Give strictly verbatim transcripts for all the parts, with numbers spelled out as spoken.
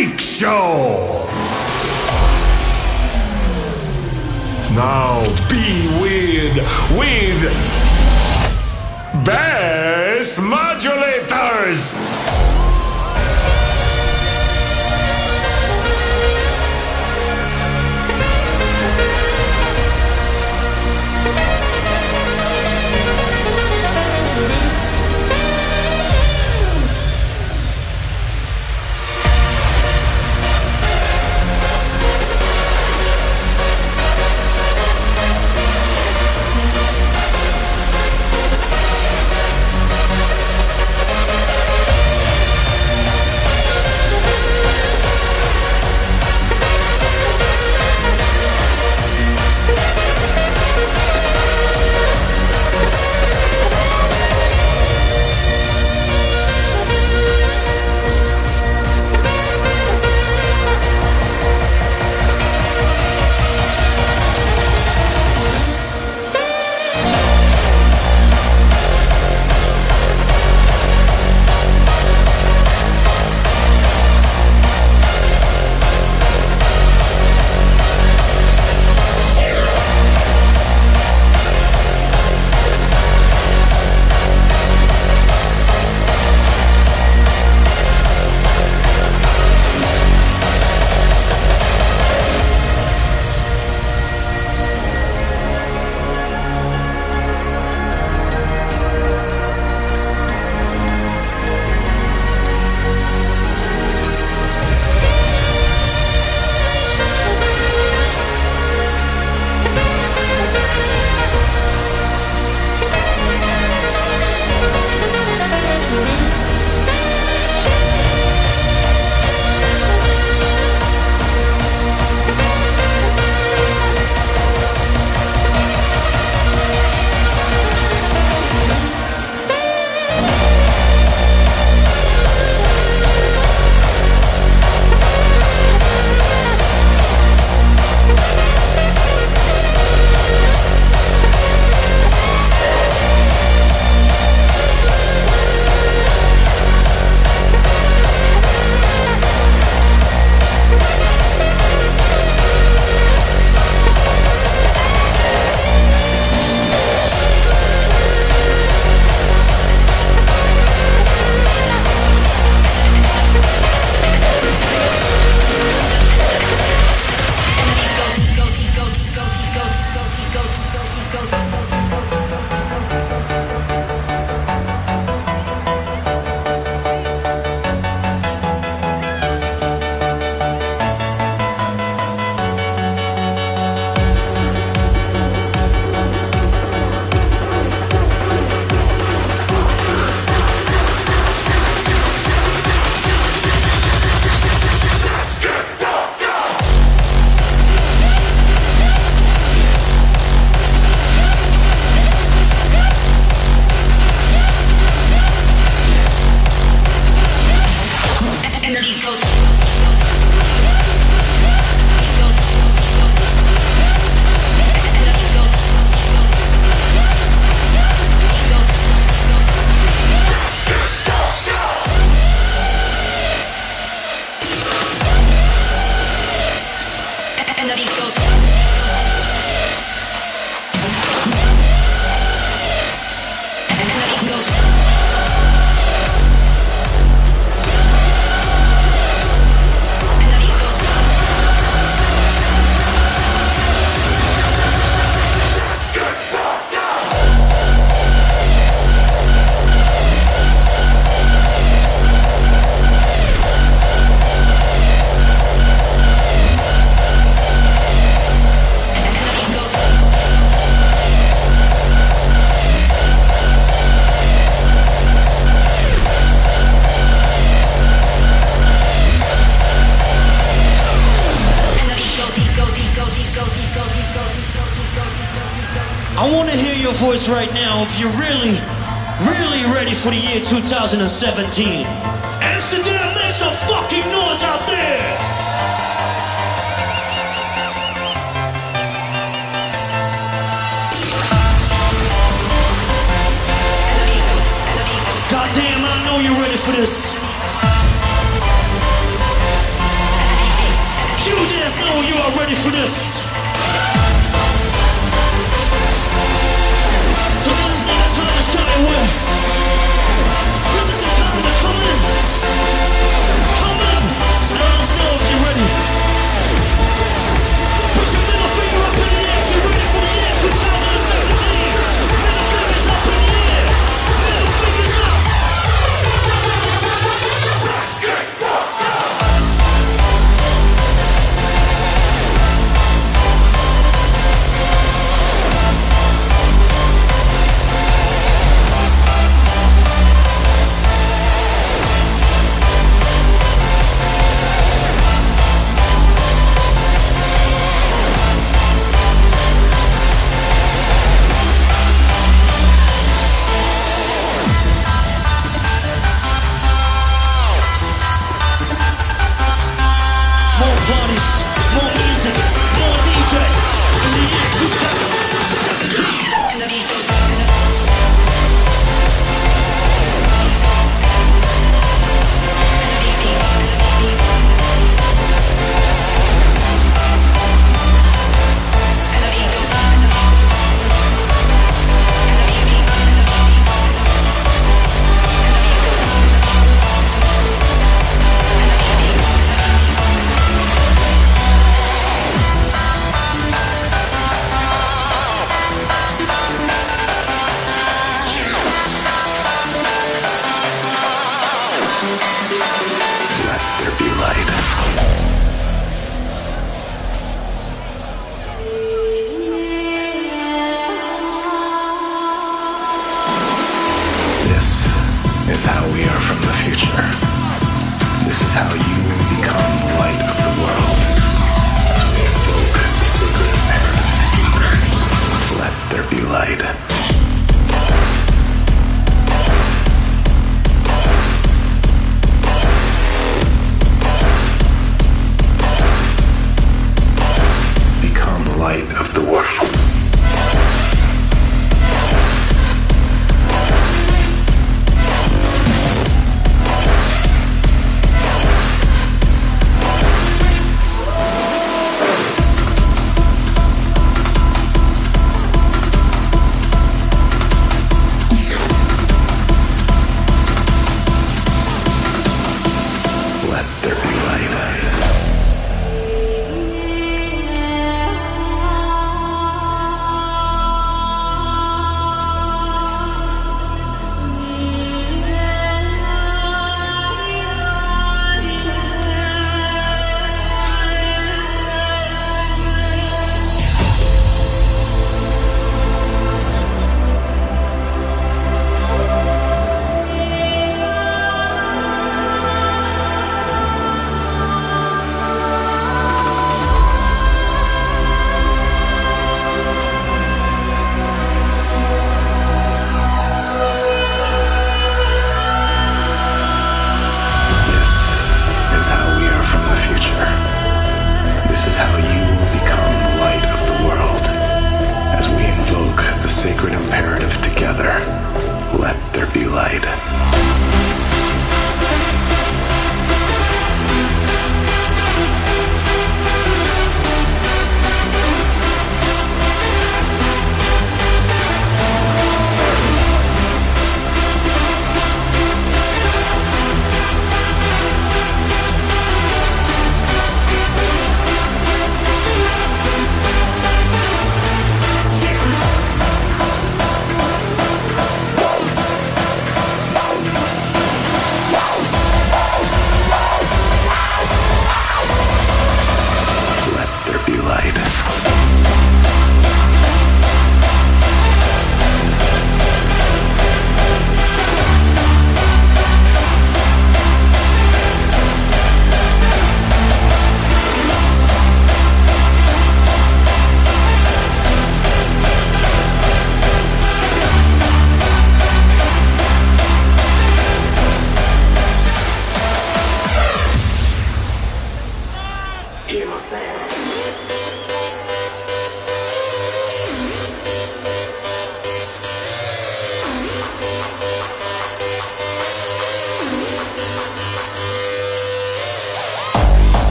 Freak Show. Now be with, with Bass Modulators. I want to hear your voice right now if you're really, really ready for the year two thousand seventeen. Amsterdam, make some fucking noise out there! Goddamn, I know you're ready for this. is how we are from the future. This is how you will become the light of the world. As we invoke the sacred imperative together. Let there be light. Light of the world.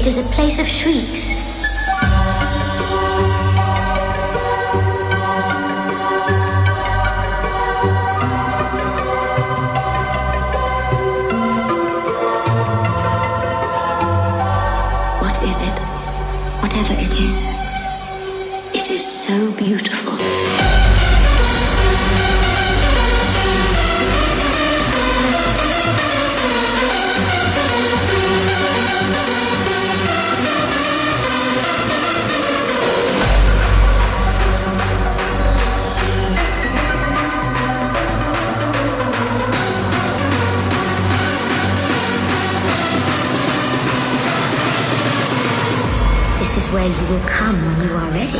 It is a place of shrieks. What is it? Whatever it is, it is so beautiful. This is where you will come when you are ready.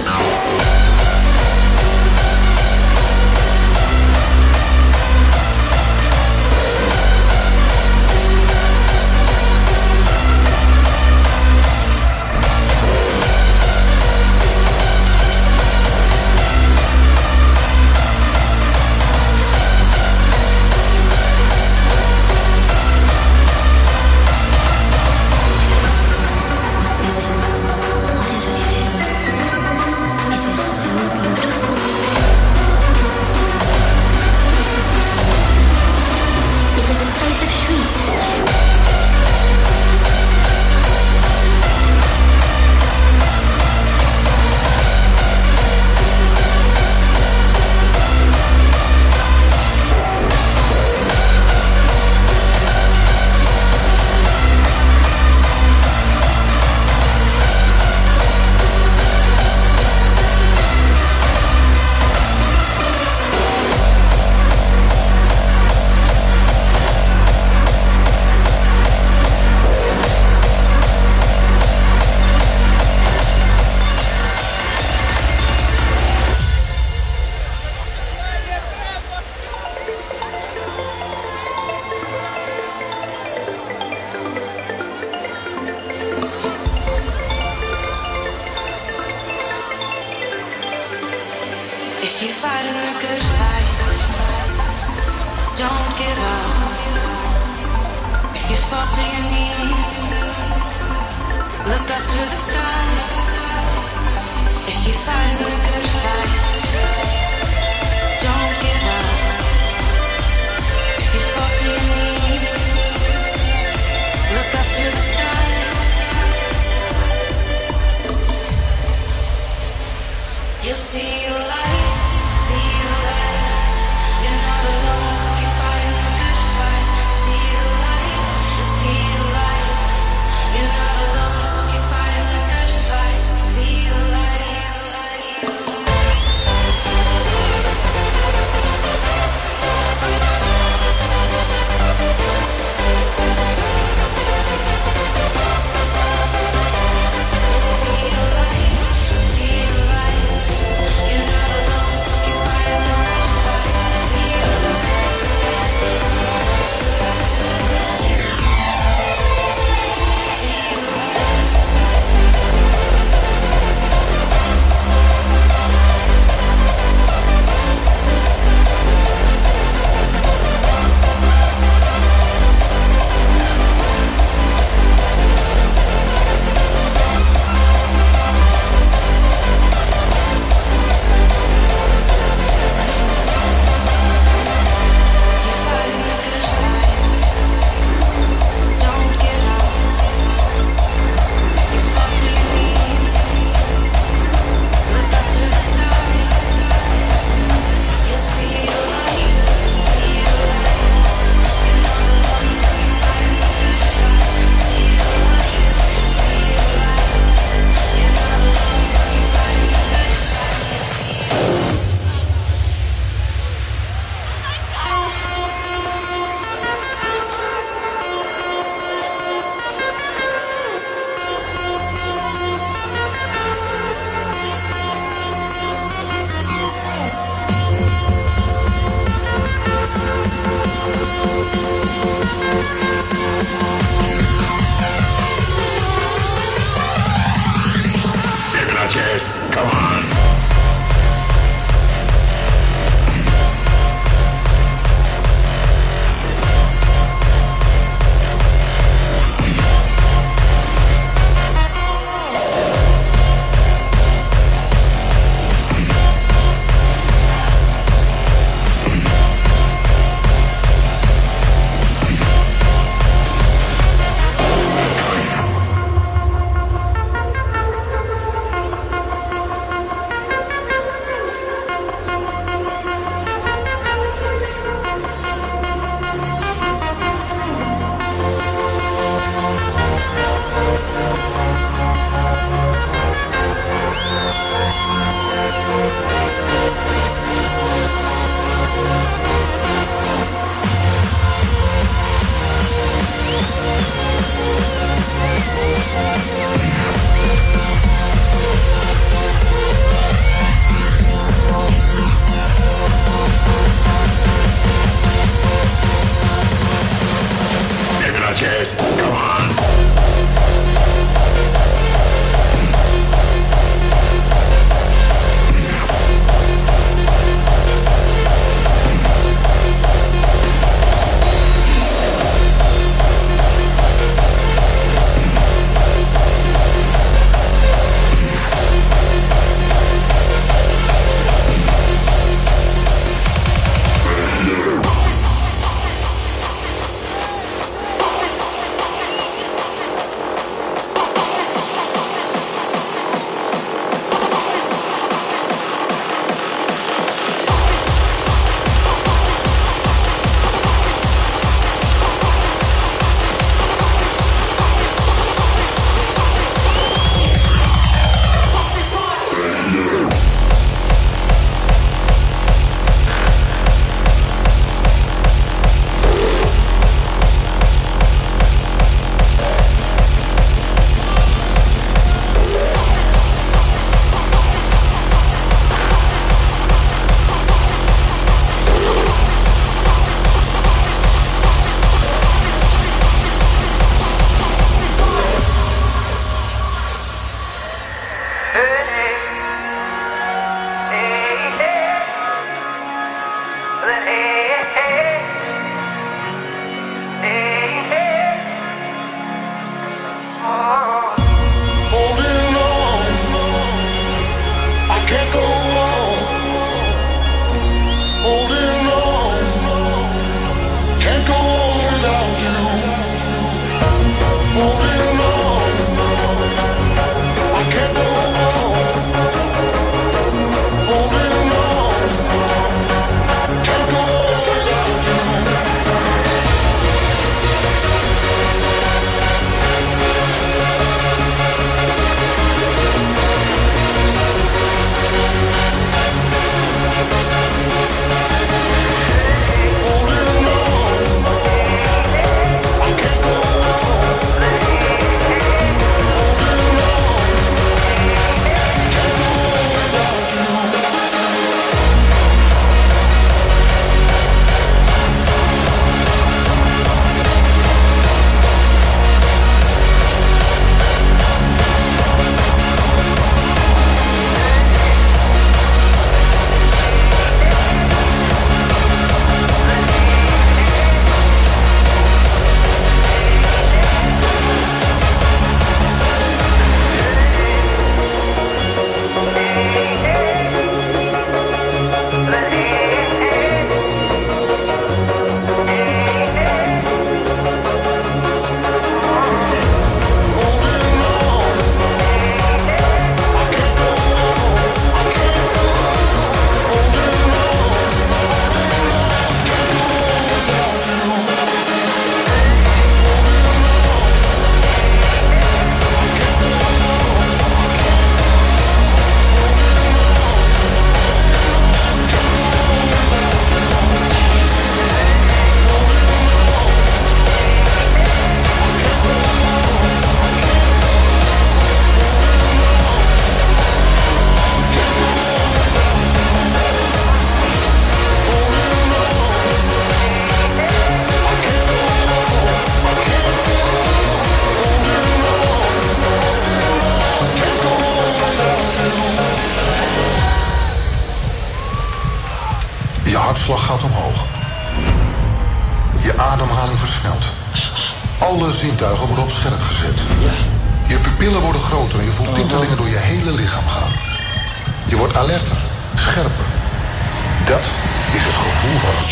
Je ademhaling versnelt. Alle zintuigen worden op scherp gezet. Ja. Je pupillen worden groter en je voelt tintelingen door je hele lichaam gaan. Je wordt alerter, scherper. Dat is het gevoel van...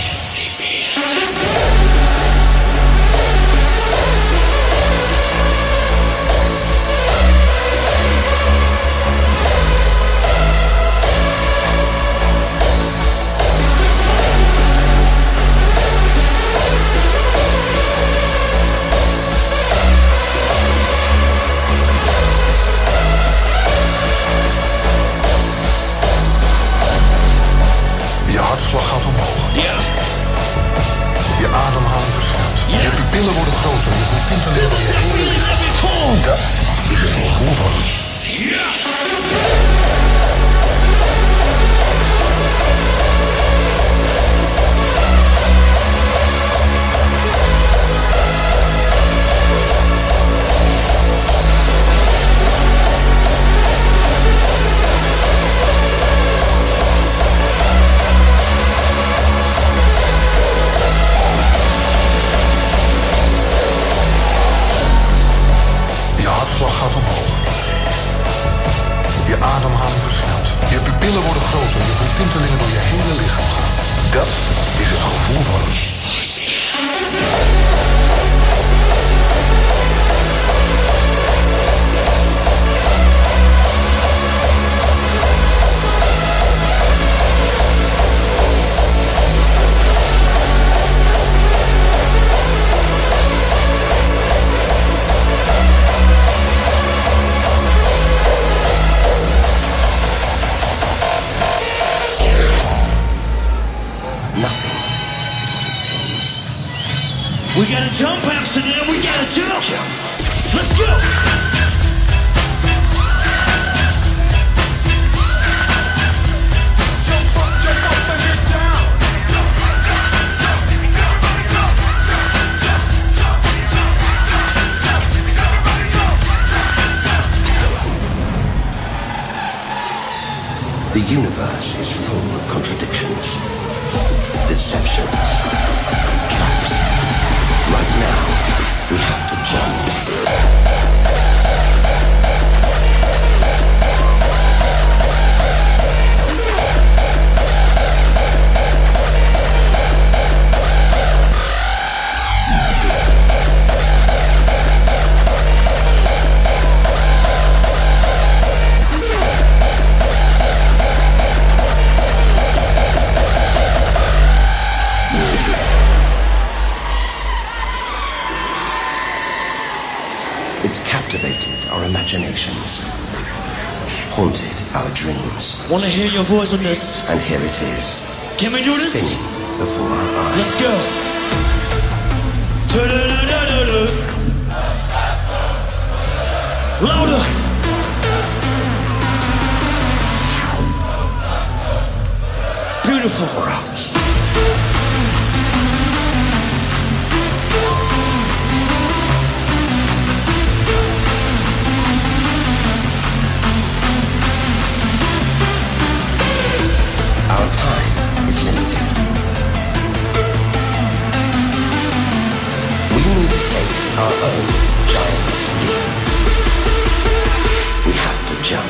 Je hartslag gaat omhoog. Ja. Je ademhaling versnelt. Yes. Je pupillen worden groter en je voelt tintelingen This door is je the hele feeling lichaam. that we call. Dat is het gevoel van... Ja. Je hartslag gaat omhoog. Je ademhaling versnelt. Je pupillen worden groter en je voelt tintelingen door je hele lichaam gaan. Dat is het gevoel van... Nothing is what it seems. We gotta jump, Amsterdam. We gotta jump. Jump. Let's go. The universe is full of contradictions, deceptions, traps. Right now, we have to jump. It's captivated our imaginations, haunted our dreams, Wanna hear your voice on this? and here it is, Can we do this? spinning before our eyes. Let's go. Da-da-da-da-da-da. Louder. Beautiful. Our time is limited. We need to take our own giant leap. We have to jump.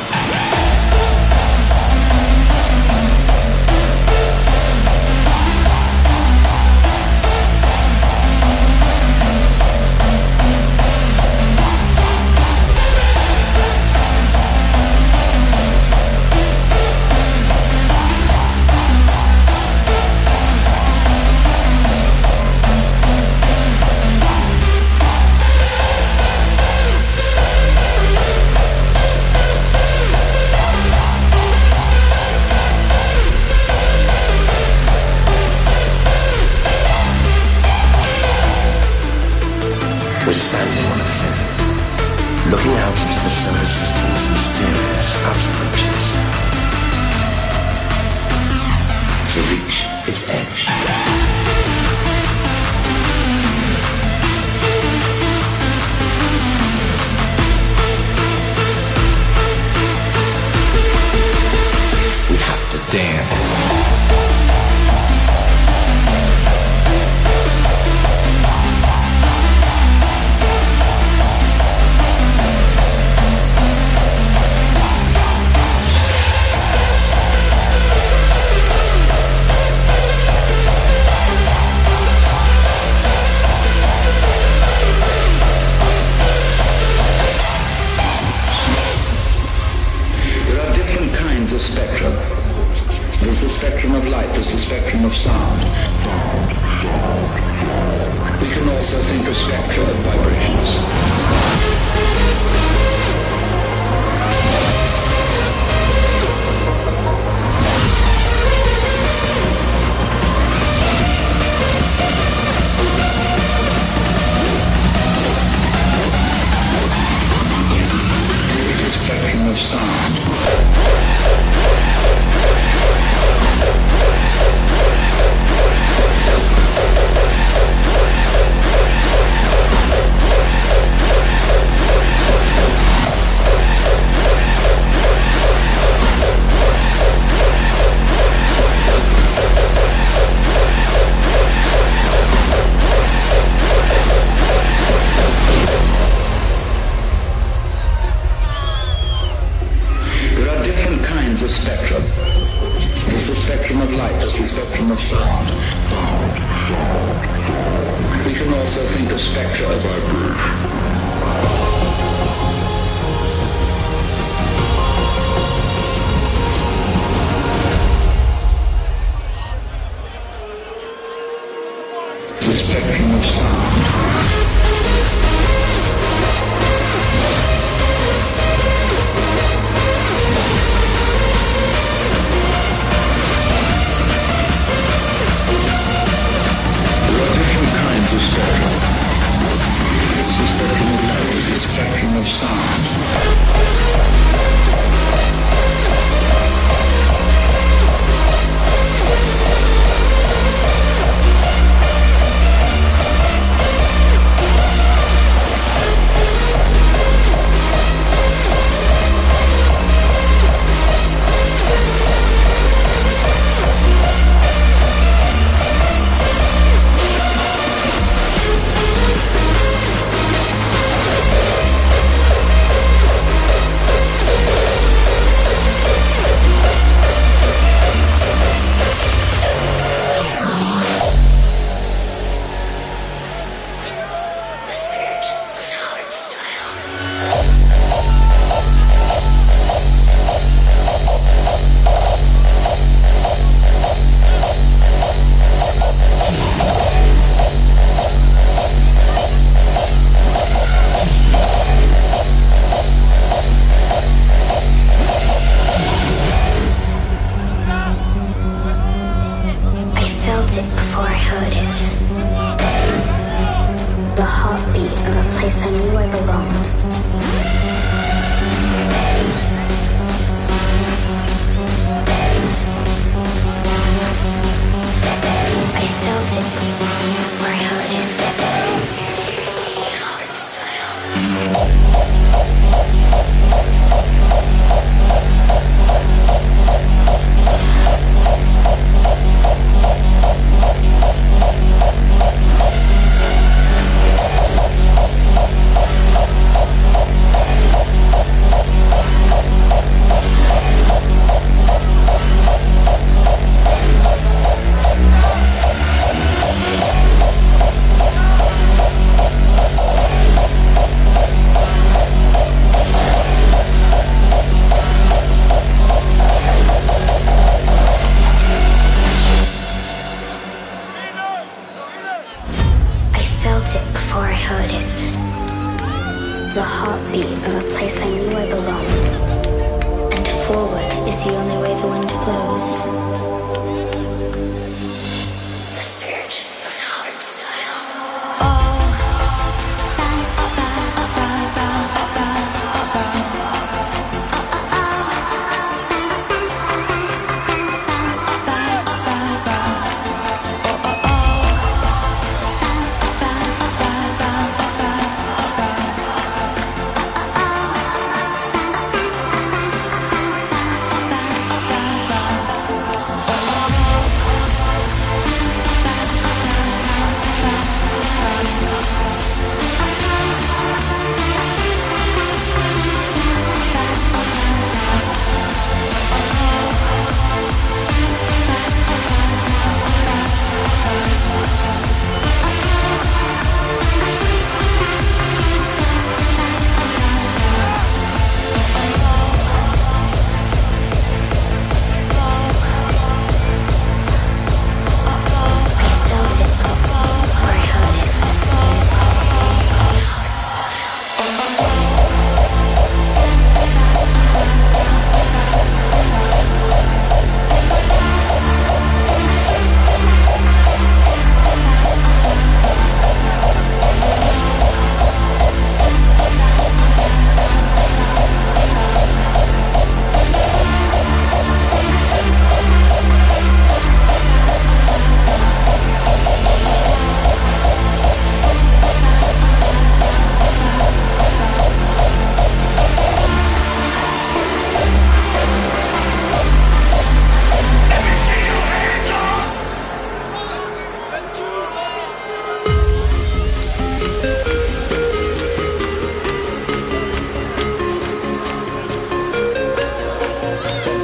We're standing on a cliff, looking out into the solar system's mysterious outer reaches. To reach its edge. We have to dance. also think of spectra of vibrations. Spectrum of sound. Of spectrum. There's the spectrum of light, there's the spectrum of sound. We can also think of spectra of vibration. The spectrum of sound. The spectrum of light is the spectrum of sound.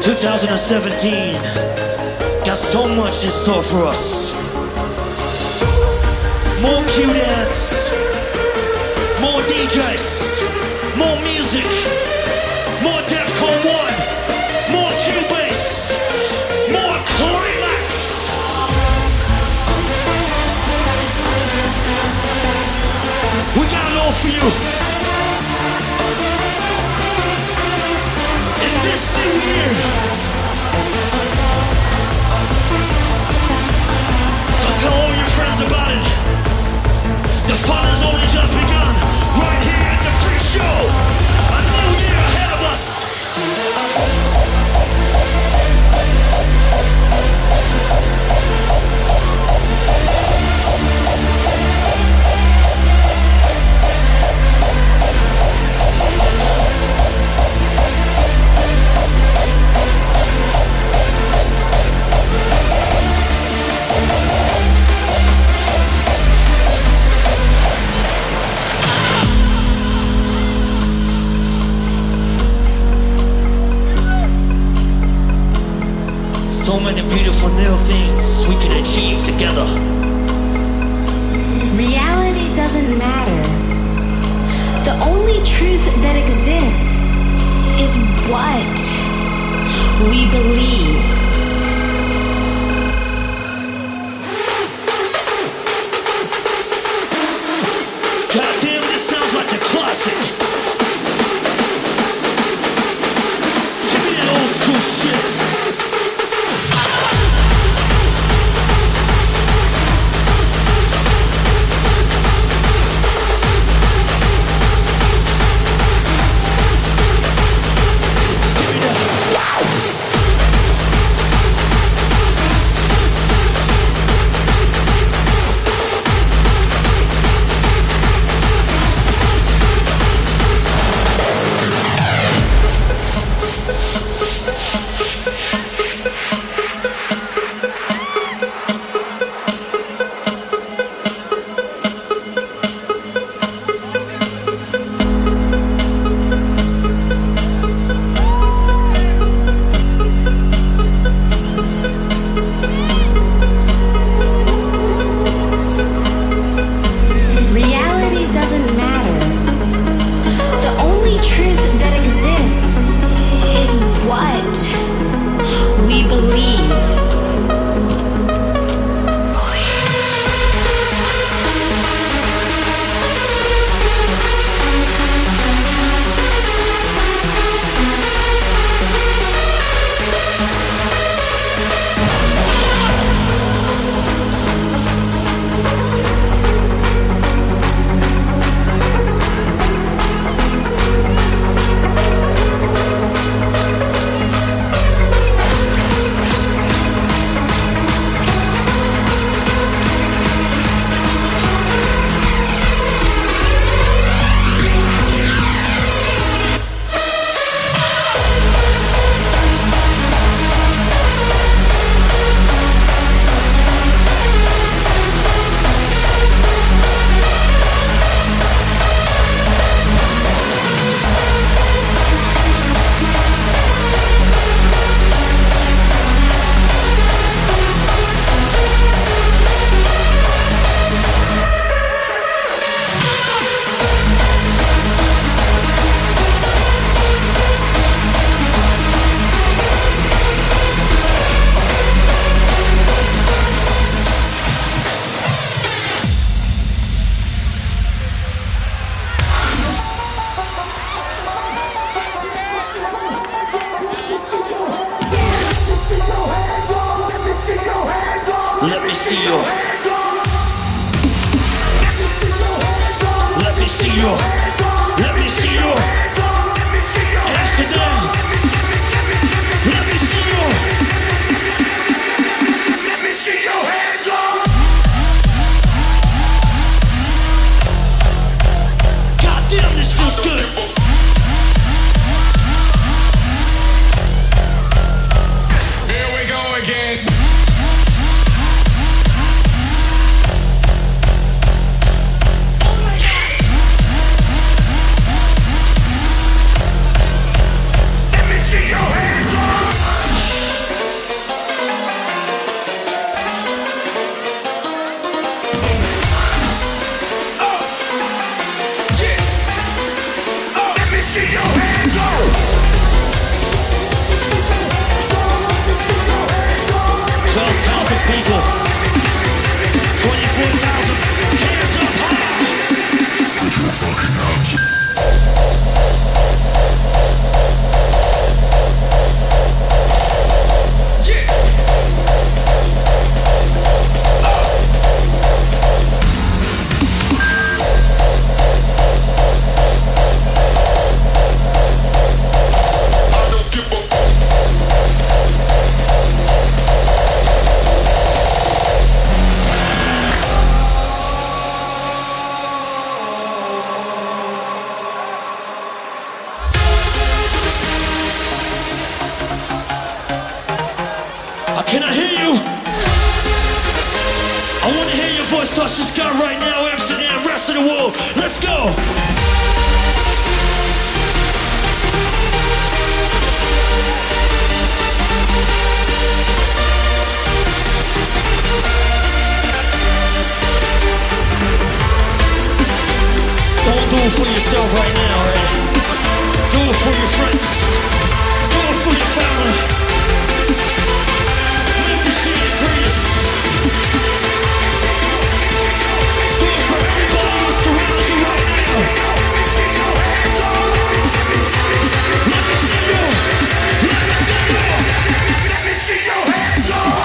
twenty seventeen got so much in store for us. More Q-Dance, more D Js, more music, more Defcon one, more Q-Bass, more Climax. We got it all for you. In this new year. So tell all your friends about it. The fun has only just begun. Right here at the Freak Show. A new year ahead of us. So many beautiful new things we can achieve together. Reality doesn't matter. The only truth that exists is what we believe. Goddamn, this sounds like a classic. Give me that old school shit. Let me see your. Let me see your. Let me see your. Amsterdam. Let me see your. Let me see your hands up. God damn, this feels good. Here we go again. voice touch this guy right now, Amsterdam, rest of the world. Let's go. Don't do it for yourself right now, right? Do it for your friends. Do it for your family. Make this shit the greatest. Do it for everybody who surrounds you right now. Let me see you. Let me see you. Let me see your hands up.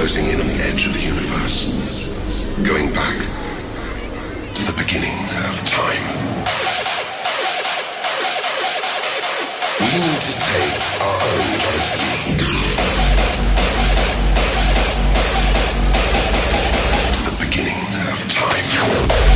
closing in on the edge of the universe, going back to the beginning of time. We need to take our own giant leap to the beginning of time.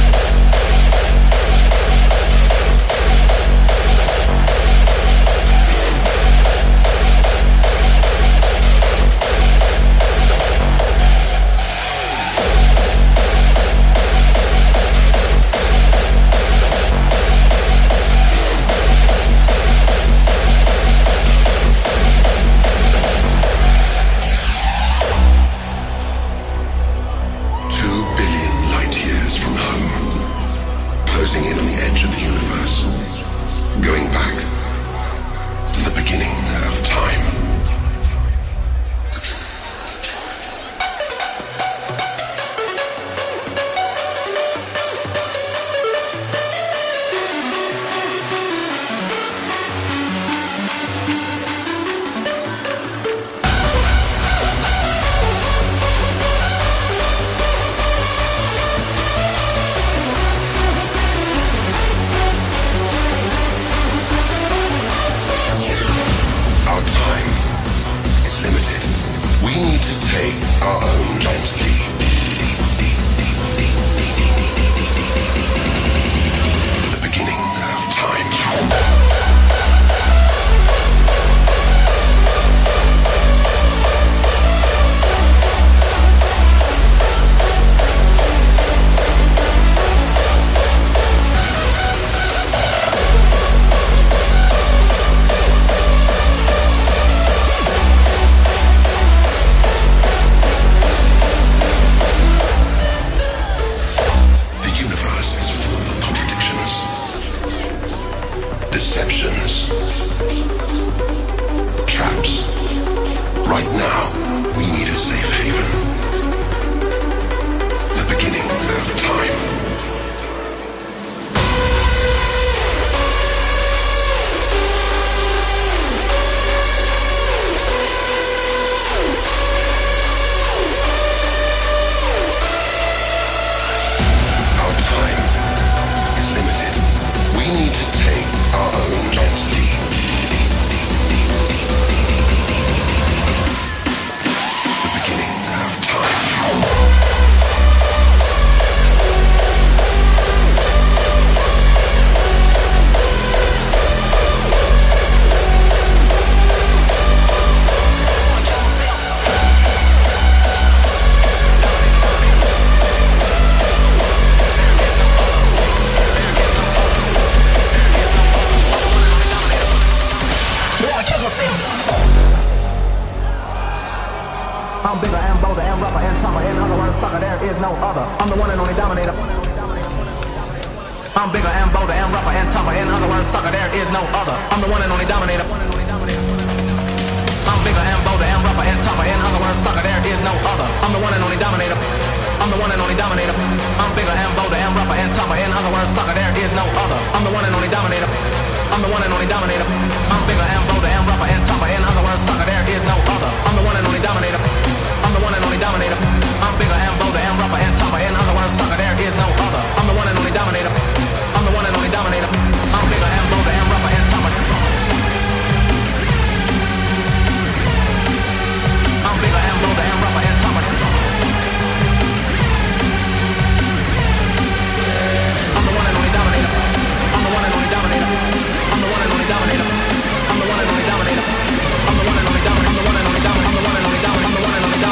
I'm the one and only dominator. I'm the one and only dominator. I'm the one and only dominator. I'm the one and only dominator.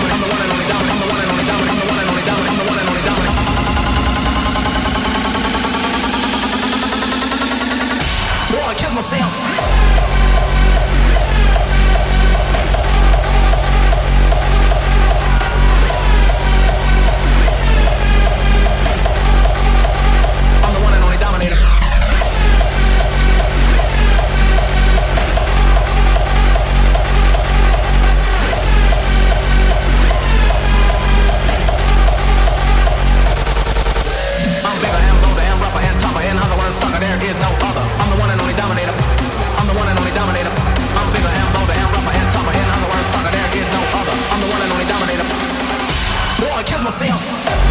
wanna kiss myself.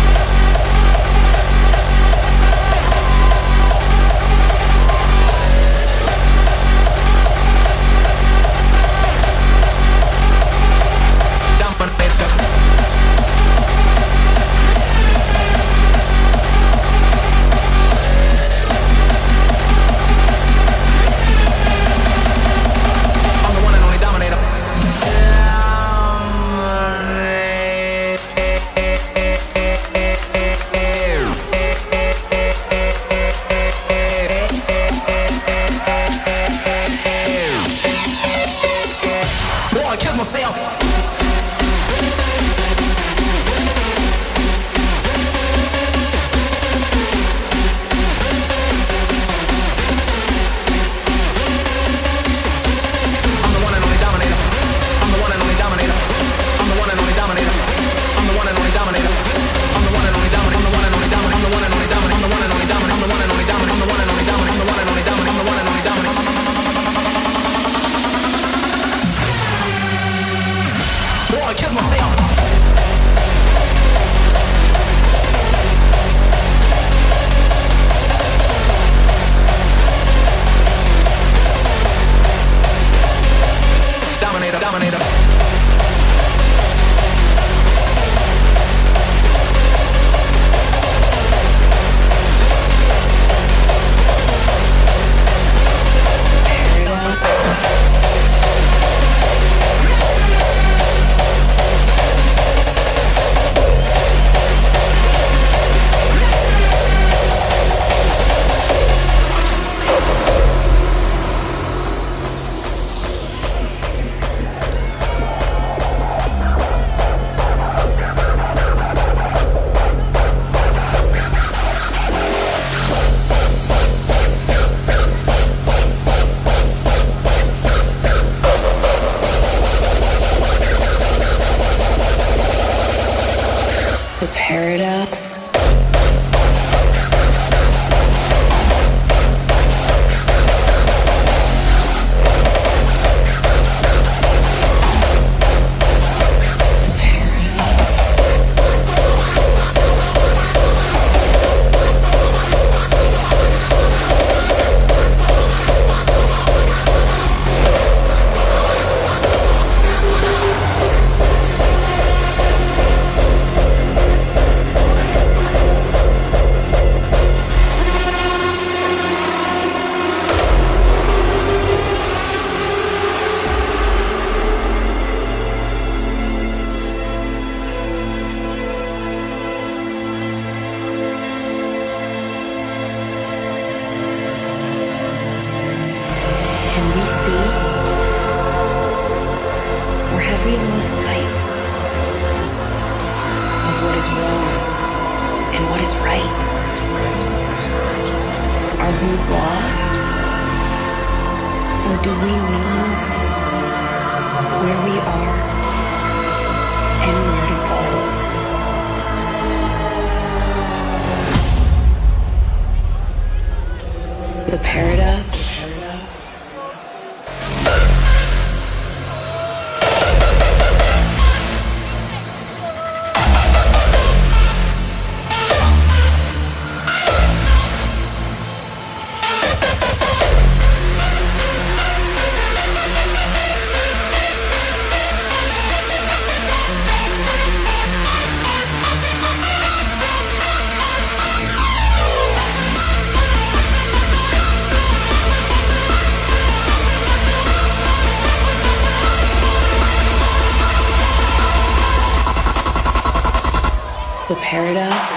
The paradox.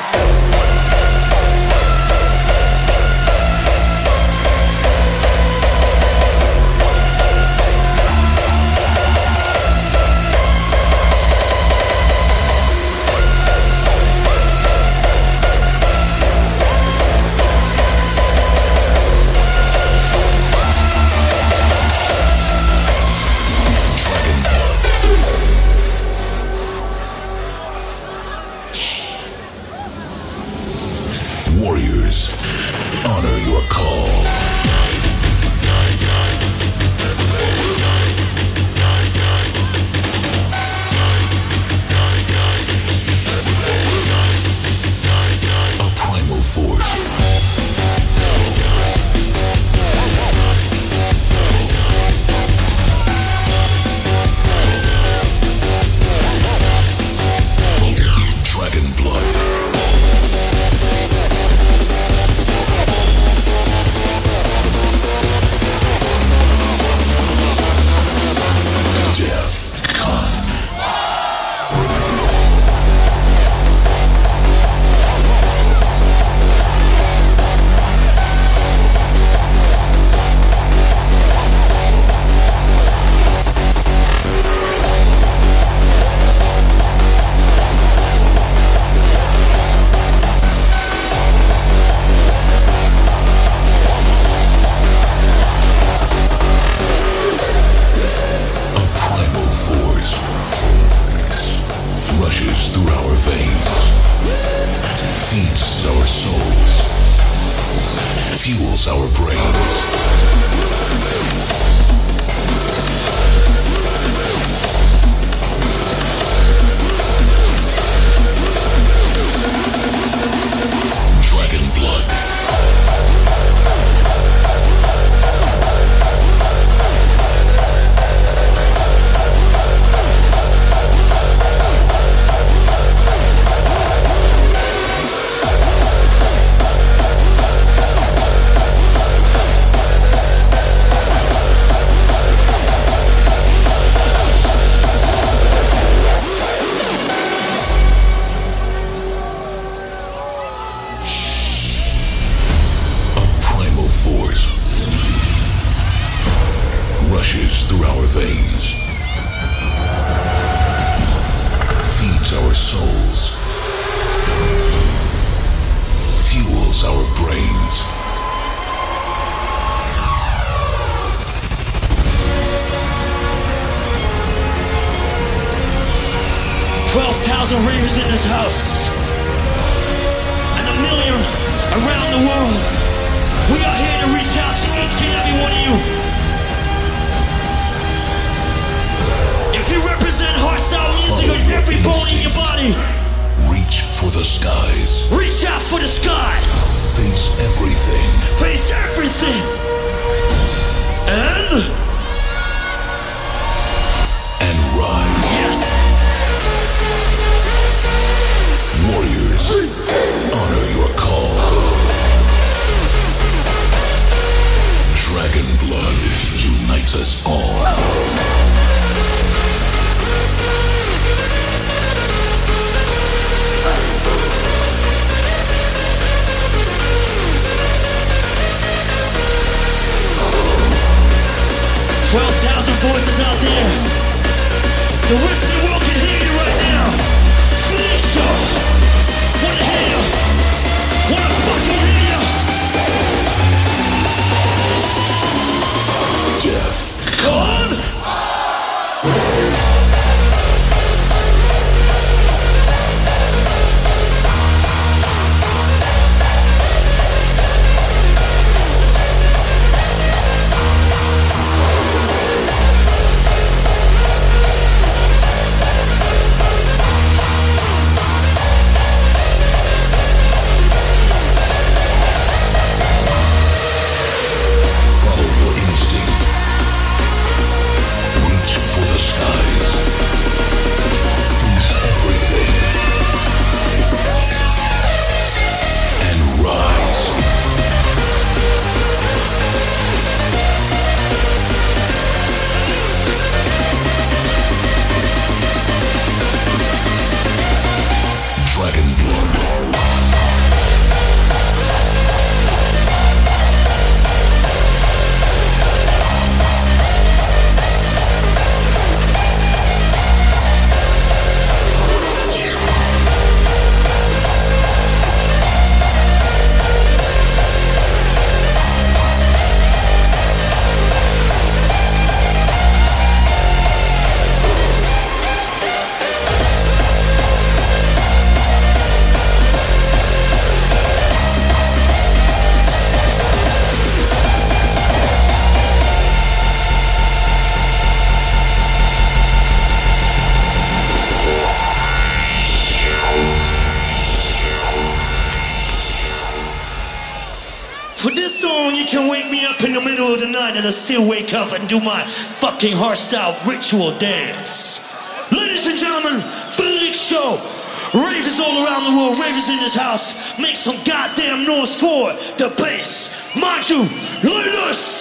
rushes through our veins, feeds our souls, fuels our brains. Dragon blood. Rushes through our veins, feeds our souls, fuels our brains. twelve thousand ravers in this house, and a million around the world. We are here to reach out to each and every one of you. If you represent hardstyle music on every bone in your body, reach for the skies. Reach out for the skies. Face everything. Face everything. And and rise. Yes. Warriors, honor your call. Dragon blood unites us all. twelve thousand voices out there. The rest of the world can hear you right now. Phoenix Show. Wanna hear you? Wanna fucking hear you? Jeff. Go on. For this song, you can wake me up in the middle of the night and I still wake up and do my fucking hardstyle ritual dance. Ladies and gentlemen, Phoenix Show. Ravers all around the world, ravers in this house. Make some goddamn noise for the bass. Mind you, let us